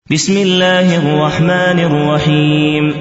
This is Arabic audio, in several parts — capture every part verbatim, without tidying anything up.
بسم الله الرحمن الرحيم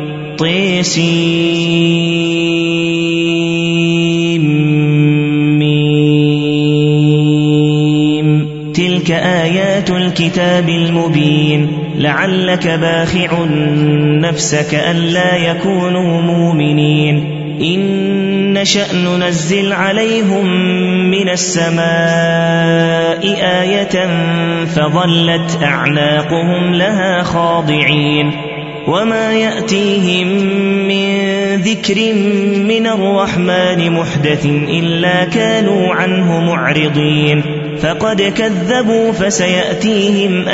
طيسيم تلك آيات الكتاب المبين لعلك باخع نفسك ألا يكونوا مؤمنين إن نشأ ننزل عليهم من السماء آية فظلت أعناقهم لها خاضعين وما يأتيهم من ذكر من الرحمن محدث إلا كانوا عنه معرضين فقد كذبوا فسيأتيهم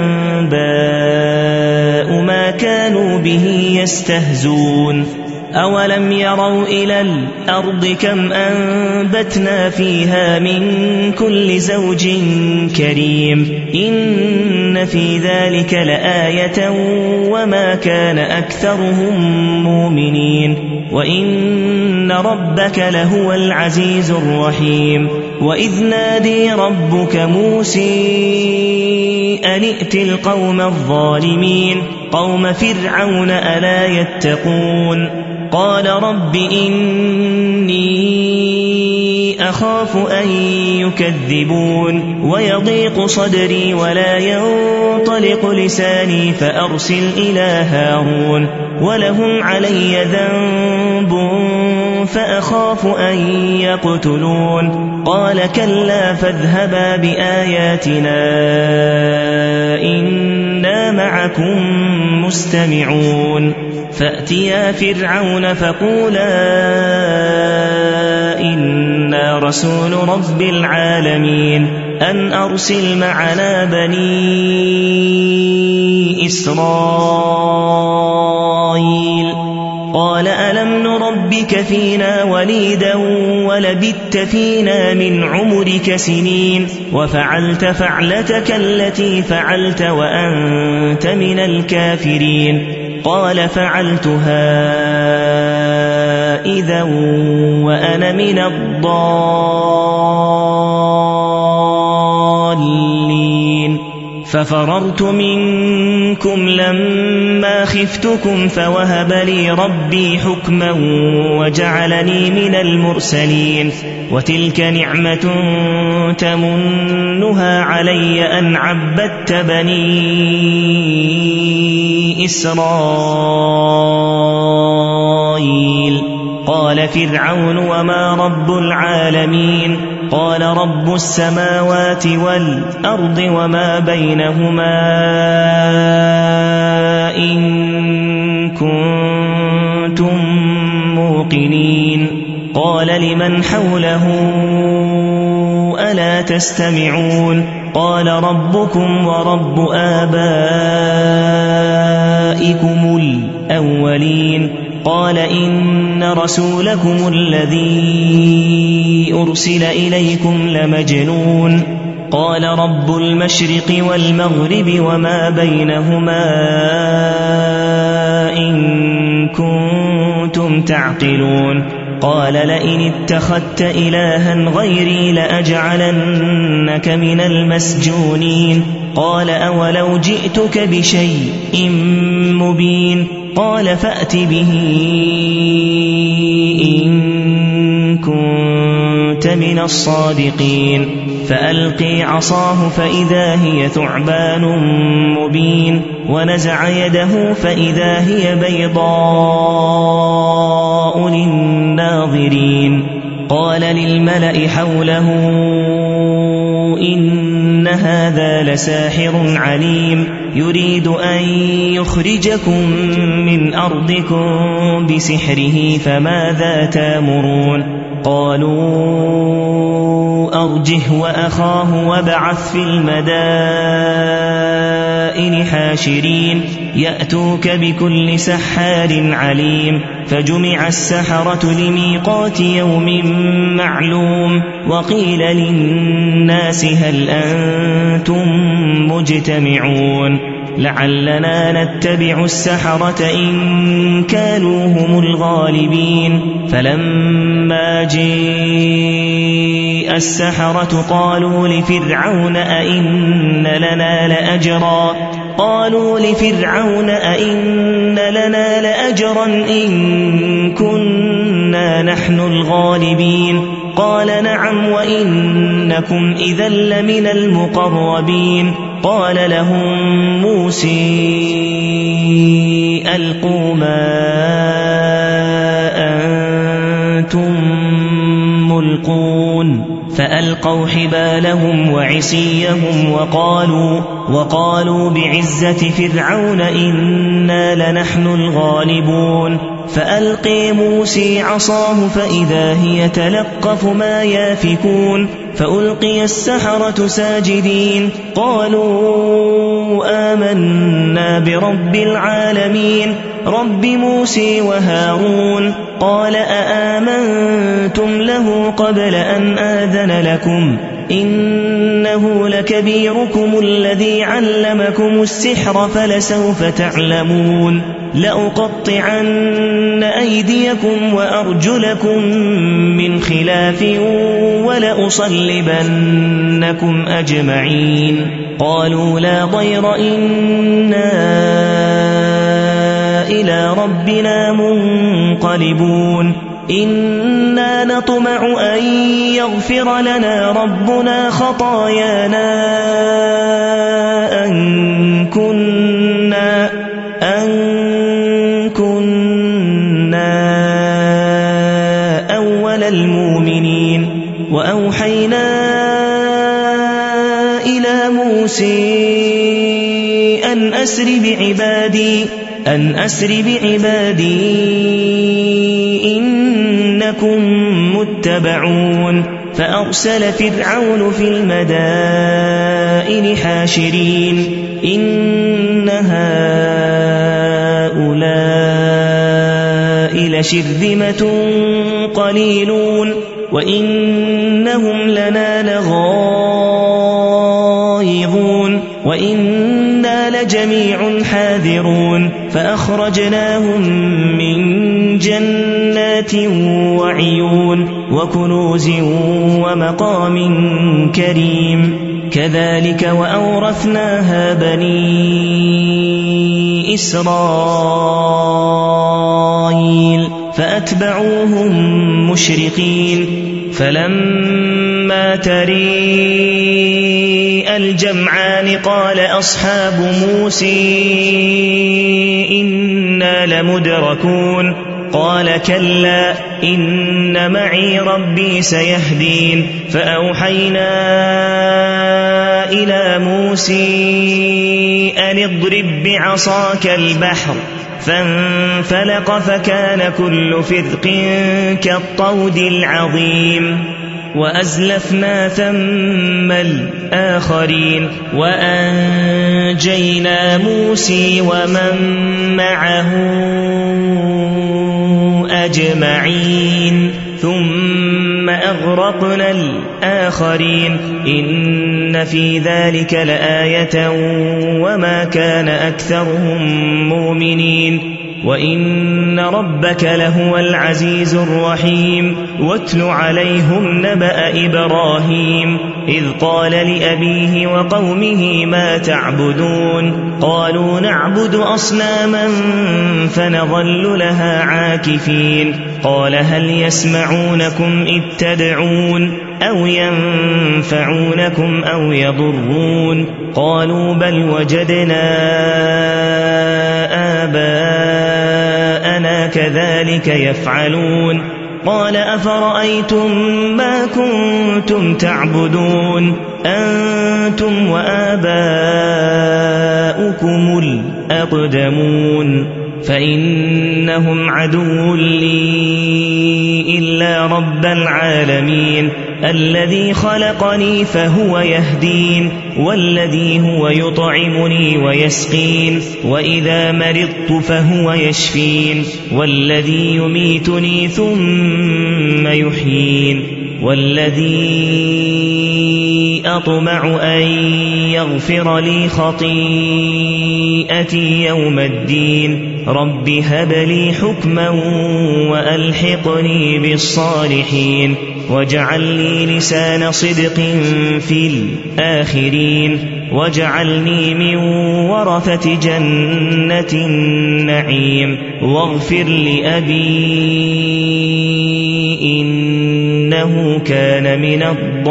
أنباء ما كانوا به يستهزون أولم يروا إلى الأرض كم أنبتنا فيها من كل زوج كريم إن في ذلك لآية وما كان أكثرهم مؤمنين وإن ربك لهو العزيز الرحيم وإذ نادي ربك موسى أن ائت القوم الظالمين قوم فرعون ألا يتقون قال رب إني أخاف أن يكذبون ويضيق صدري ولا ينطلق لساني فأرسل إلى هارون ولهم علي ذنب فأخاف أن يقتلون قال كلا فاذهبا بآياتنا إنا معكم مستمعون فأتيا فرعون فقولا إنا رسول رب العالمين أن أرسل معنا بني إسرائيل قال ألم نربك فينا وليدا ولبثت فينا من عمرك سنين وفعلت فعلتك التي فعلت وأنت من الكافرين قال فعلتها إذا وأنا من الضالين ففررت منكم لما خفتكم فوهب لي ربي حكما وجعلني من المرسلين وتلك نعمة تمنها علي أن عبدت بني إسرائيل قال فرعون وما رب العالمين قال رب السماوات والأرض وما بينهما إن كنتم موقنين قال لمن حوله ألا تستمعون قال ربكم ورب آبائكم الأولين قال إن رسولكم الذي أرسل إليكم لمجنون قال رب المشرق والمغرب وما بينهما إن كنتم تعقلون قال لئن اتخذت إلها غيري لأجعلنك من المسجونين قال أولو جئتك بشيء مبين قال فأت به إن كنت من الصادقين فألقي عصاه فإذا هي ثعبان مبين ونزع يده فإذا هي بيضاء للناظرين قال للملأ حوله إن هذا لساحر عليم يريد أن يخرجكم من أرضكم بسحره فماذا تأمرون قالوا أرجه وأخاه وابعث في المدائن حاشرين يأتوك بكل سحار عليم فجمع السحرة لميقات يوم معلوم وقيل للناس هل أنتم مجتمعون لعلنا نتبع السحرة إن كانوا هم الغالبين فلما جاء السحرة قالوا لفرعون أئن لنا لأجرا قالوا لفرعون أئن لنا لأجرا إن كنا نحن الغالبين قال نعم وإنكم إذا لمن المقربين قال لهم موسى ألقوا ما أنتم ملقون فألقوا حبالهم وعصيهم وقالوا, وقالوا بعزة فرعون إنا لنحن الغالبون فألقي موسى عصاه فإذا هي تلقف ما يافكون فألقي السحرة ساجدين قالوا آمنا برب العالمين رب موسى وهارون قال أآمنتم له قبل أن آذن لكم إنه لكبيركم الذي علمكم السحر فلسوف تعلمون لأقطعن أيديكم وأرجلكم من خلاف ولأصلبنكم أجمعين قالوا لا ضير إنا إلى ربنا منقلبون إنا نطمع أن يغفر لنا ربنا خطايانا أن كنا أن كنا أول المؤمنين وأوحينا إلى موسى أن أسر بعبادي أن أسر بعبادي إنكم متبعون فأرسل فرعون في المدائن حاشرين إن هؤلاء لشرذمة قليلون وإنهم لنا لغائظون وإنا لجميع حاذرون فأخرجناهم من جنات وعيون وكنوز ومقام كريم كذلك وأورثناها بني إسرائيل فأتبعوهم مشرقين فلما تري الجمعان قال أصحاب موسى إنا لمدركون قال كلا إن معي ربي سيهدين فأوحينا إلى موسى أن اضرب بعصاك البحر فانفلق فكان كل فرق كالطود العظيم وأزلفنا ثم الآخرين وأنجينا موسى ومن معه أجمعين ثم أغرقنا الآخرين إن في ذلك لآية وما كان أكثرهم مؤمنين وإن ربك لهو العزيز الرحيم واتل عليهم نبأ إبراهيم إذ قال لأبيه وقومه ما تعبدون قالوا نعبد أصناما فنظل لها عاكفين قال هل يسمعونكم إذ تدعون أو ينفعونكم أو يضرون قالوا بل وجدنا آباءنا كذلك يفعلون قال أفرأيتم ما كنتم تعبدون أنتم وآباؤكم الأقدمون فإنهم عدو لي إلا رب العالمين الذي خلقني فهو يهدين والذي هو يطعمني ويسقين وإذا مرضت فهو يشفين والذي يميتني ثم يحيين والذي أطمع أن يغفر لي خطيئتي يوم الدين رب هب لي حكما وألحقني بالصالحين واجعل لي لسان صدق في الآخرين واجعلني من ورثة جنة النعيم واغفر لأبي إنه كان من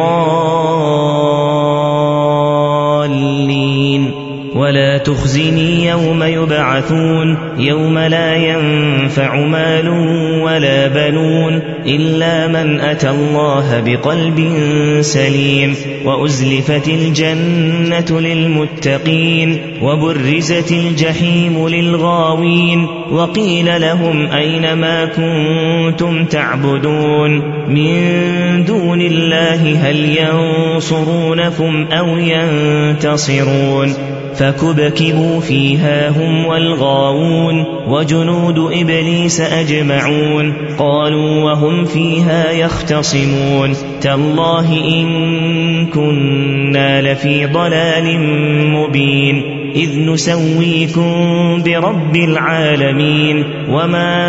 الضالين ولا تخزني يوم يبعثون يوم لا ينفع مال ولا بنون إلا من أتى الله بقلب سليم وأزلفت الجنة للمتقين وبرزت الجحيم للغاوين وقيل لهم أين ما كنتم تعبدون من دون الله هل ينصرونكم أو ينتصرون فكبكبوا فيها هم والغاوون وجنود إبليس أجمعون قالوا وهم فيها يختصمون تالله إن كنا لفي ضلال مبين إذ نسويكم برب العالمين وما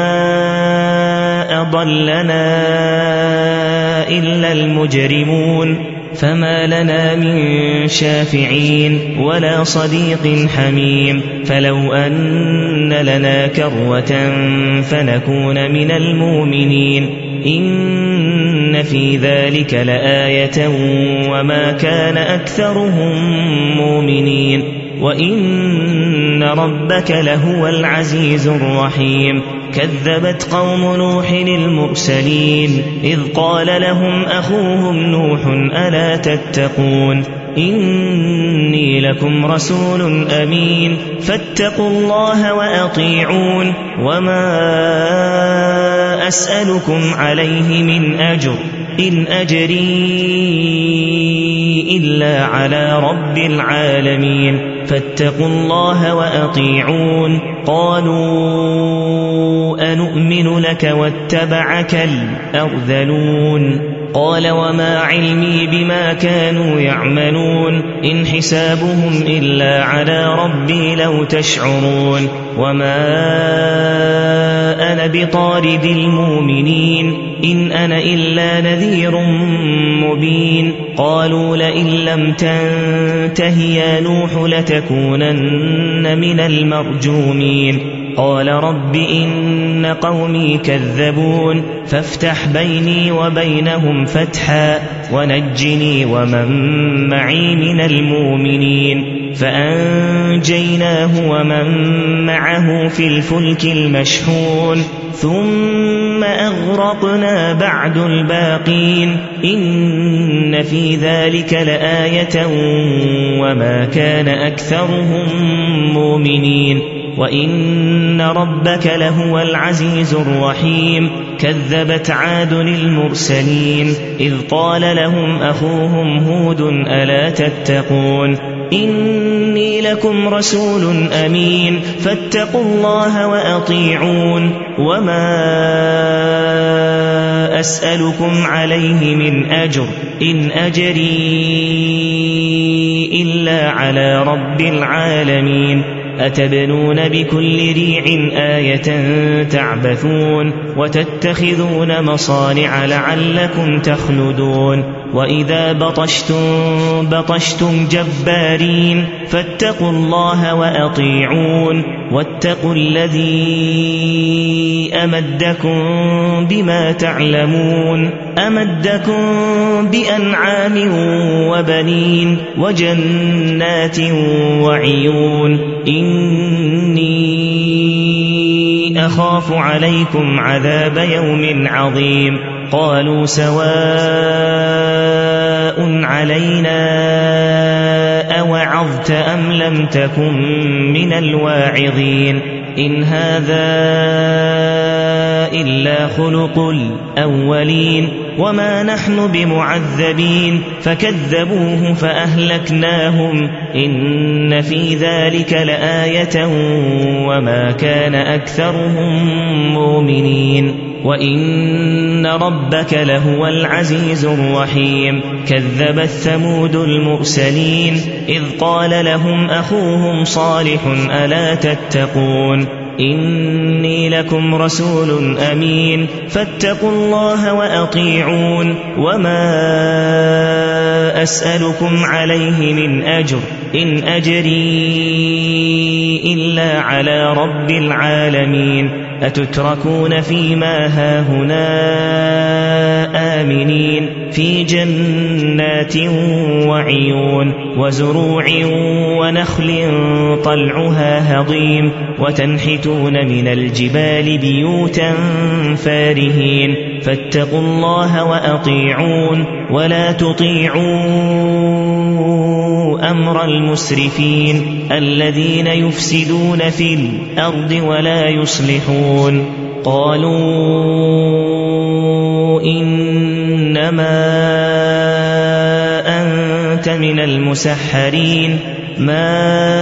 أضلنا إلا المجرمون فما لنا من شافعين ولا صديق حميم فلو أن لنا كروة فنكون من المؤمنين إن في ذلك لآية وما كان أكثرهم مؤمنين وإن ربك لهو العزيز الرحيم كذبت قوم نوح المرسلين إذ قال لهم أخوهم نوح ألا تتقون إني لكم رسول أمين فاتقوا الله وأطيعون وما أسألكم عليه من أجر إن أجري إلا على رب العالمين فاتقوا الله وأطيعون قالوا أنؤمن لك واتبعك الأرذلون قال وما علمي بما كانوا يعملون إن حسابهم إلا على ربي لو تشعرون وما أنا بطارد المؤمنين إن أنا إلا نذير مبين قالوا لئن لم تنته يا نوح لتكونن من المرجومين قال رب إن قومي كذبون فافتح بيني وبينهم فتحا ونجني ومن معي من المؤمنين فأنجيناه ومن معه في الفلك المشحون ثم أغرقنا بعد الباقين إن في ذلك لآية وما كان أكثرهم مؤمنين وإن ربك لهو العزيز الرحيم كذبت عاد المرسلين إذ قال لهم أخوهم هود ألا تتقون إني لكم رسول أمين فاتقوا الله وأطيعون وما أسألكم عليه من أجر إن أجري إلا على رب العالمين أتبنون بكل ريع آية تعبثون وتتخذون مصانع لعلكم تخلدون وإذا بطشتم بطشتم جبارين فاتقوا الله وأطيعون واتقوا الذي أمدكم بما تعلمون أمدكم بأنعام وبنين وجنات وعيون إني أخاف عليكم عذاب يوم عظيم قالوا سواء علينا أوعظت أم لم تكن من الواعظين إن هذا إلا خلق الأولين وما نحن بمعذبين فكذبوه فأهلكناهم إن في ذلك لآية وما كان أكثرهم مؤمنين وإن ربك لهو العزيز الرحيم كذبت ثمود المرسلين إذ قال لهم أخوهم صالح ألا تتقون إني لكم رسول أمين فاتقوا الله وأطيعون وما أسألكم عليه من أجر إن أجري إلا على رب العالمين أتتركون فيما هاهنا آمنين في جنات وعيون وزروع ونخل طلعها هضيم وتنحتون من الجبال بيوتا فارهين فاتقوا الله وأطيعون ولا تطيعوا أمر المسرفين الذين يفسدون في الأرض ولا يصلحون قالوا إنما أنت من المسحرين ما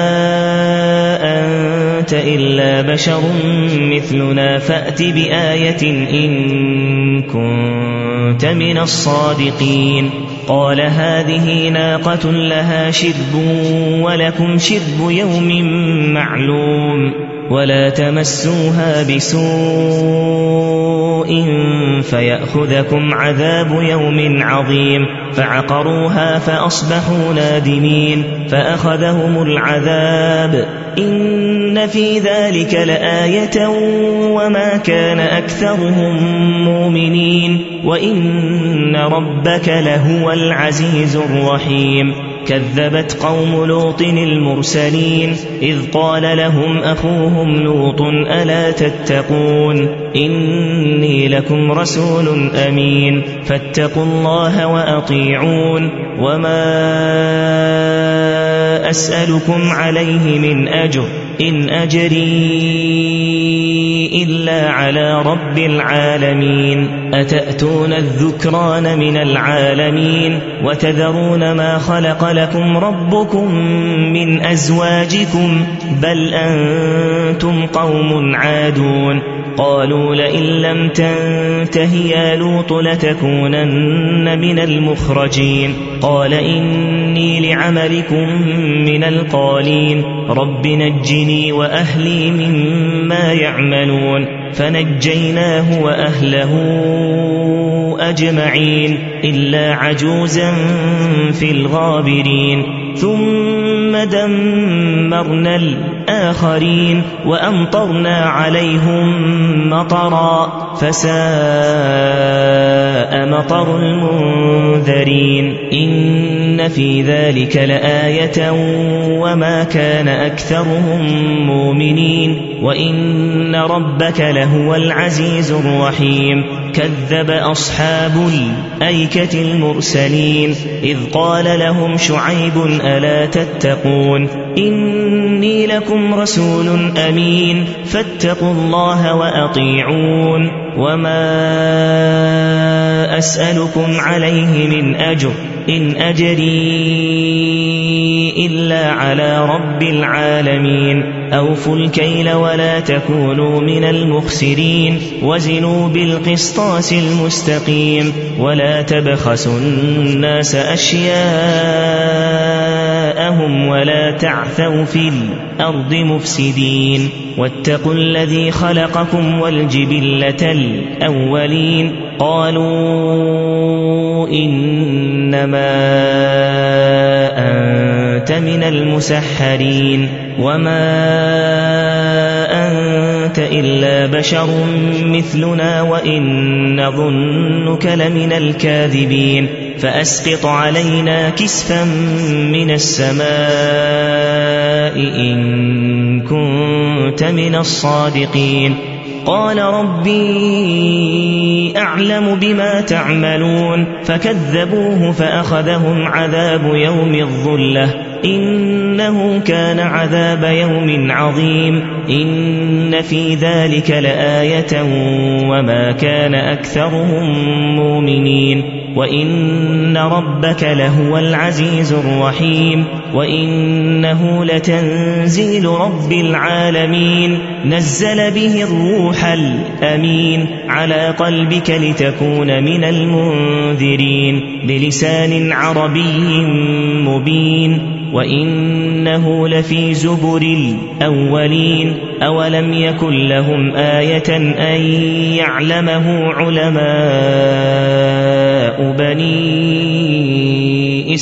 أنت إلا بشر مثلنا فأت بآية إن كنت من الصادقين قال هذه ناقة لها شرب ولكم شرب يوم معلوم ولا تمسوها بسوء فيأخذكم عذاب يوم عظيم فعقروها فأصبحوا نادمين فأخذهم العذاب إن في ذلك لآية وما كان أكثرهم مؤمنين وإن ربك لهو العزيز الرحيم كذبت قوم لوط المرسلين إذ قال لهم أخوهم لوط ألا تتقون إني لكم رسول أمين فاتقوا الله وأطيعون وما أسألكم عليه من أجر إن أجري إلا على رب العالمين أتأتون الذكران من العالمين وتذرون ما خلق لكم ربكم من أزواجكم بل أنتم قوم عادون قالوا لئن لم تنته يا لوط لتكونن من المخرجين قال إني لعملكم من القالين رب نجني وأهلي مما يعملون فنجيناه وأهله أجمعين إلا عجوزا في الغابرين ثم دمرنا الآخرين وأمطرنا عليهم مطرا فساء مطر المنذرين إن في ذلك لآية وما كان أكثرهم مؤمنين وإن ربك لهو العزيز الرحيم كذب أصحاب الأيكة المرسلين إذ قال لهم شعيب ألا تتقون إني لكم رسول أمين فاتقوا الله وأطيعون وما أسألكم عليه من أجر إن أجري إلا على رب العالمين أوفوا الكيل ولا تكونوا من المخسرين وزنوا بالقسطاس المستقيم ولا تبخسوا الناس أشياءهم ولا تعثوا في الأرض مفسدين واتقوا الذي خلقكم والجبلة الأولين قالوا إنما أنت من المسحرين وما أنت إلا بشر مثلنا وإن نظنك لمن الكاذبين فأسقط علينا كسفا من السماء إن كنت من الصادقين قال ربي أعلم بما تعملون فكذبوه فأخذهم عذاب يوم الظلة إنه كان عذاب يوم عظيم إن في ذلك لآية وما كان أكثرهم مؤمنين وإن ربك لهو العزيز الرحيم وإنه لتنزيل رب العالمين نزل به الروح الأمين على قلبك لتكون من المنذرين بلسان عربي مبين وإنه لفي زبر الأولين أولم يكن لهم آية أن يعلمه علماء بني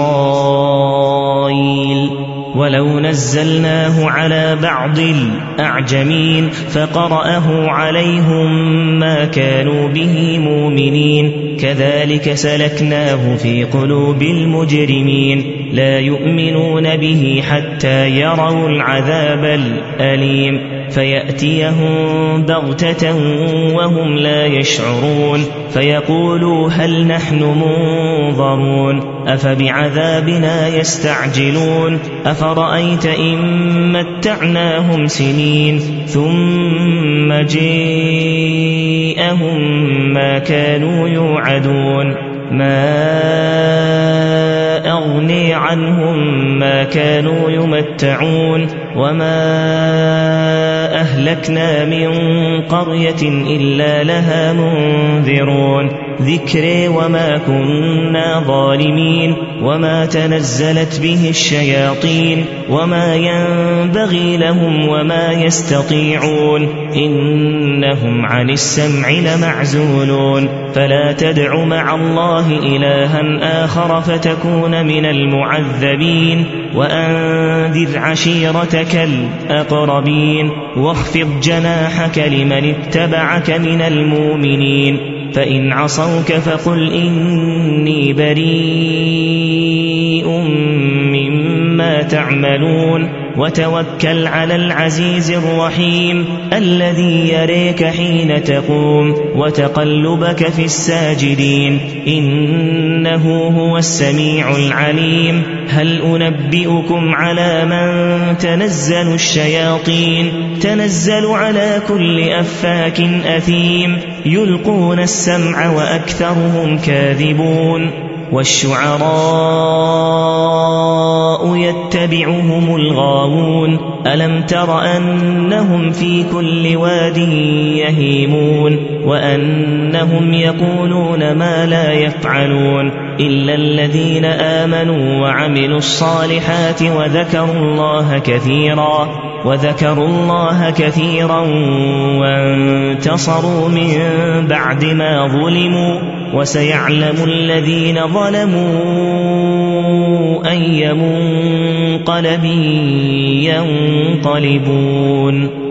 إسرائيل ولو نزلناه على بعض الأعجمين فقرأه عليهم ما كانوا به مؤمنين كذلك سلكناه في قلوب المجرمين لا يؤمنون به حتى يروا العذاب الأليم فيأتيهم بغتة وهم لا يشعرون فيقولوا هل نحن منظرون أفبعذابنا يستعجلون أفرأيت إن متعناهم سنين ثم جاءهم ما كانوا يوعدون ما أغني عنهم ما كانوا يمتعون وما أهلكنا من قرية إلا لها منذرون ذكري وما كنا ظالمين وما تنزلت به الشياطين وما ينبغي لهم وما يستطيعون إنهم عن السمع لمعزولون فلا تدع مع الله إلها آخر فتكون من المعذبين وأنذر عشيرتك الأقربين واخفض جناحك لمن اتبعك من المؤمنين فإن عصوك فقل إني بريء مما تعملون وتوكل على العزيز الرحيم الذي يريك حين تقوم وتقلبك في الساجدين إنه هو السميع العليم هل أنبئكم على من تنزل الشياطين تنزل على كل أفاك أثيم يلقون السمع وأكثرهم كاذبون والشعراء يتبعهم الغاوون ألم تر أنهم في كل واد يهيمون وأنهم يقولون ما لا يفعلون إلا الذين آمنوا وعملوا الصالحات وذكروا الله كثيرا وذكروا الله كثيرا وانتصروا من بعد ما ظلموا وسيعلم الذين ظلموا أي منقلب ينقلبون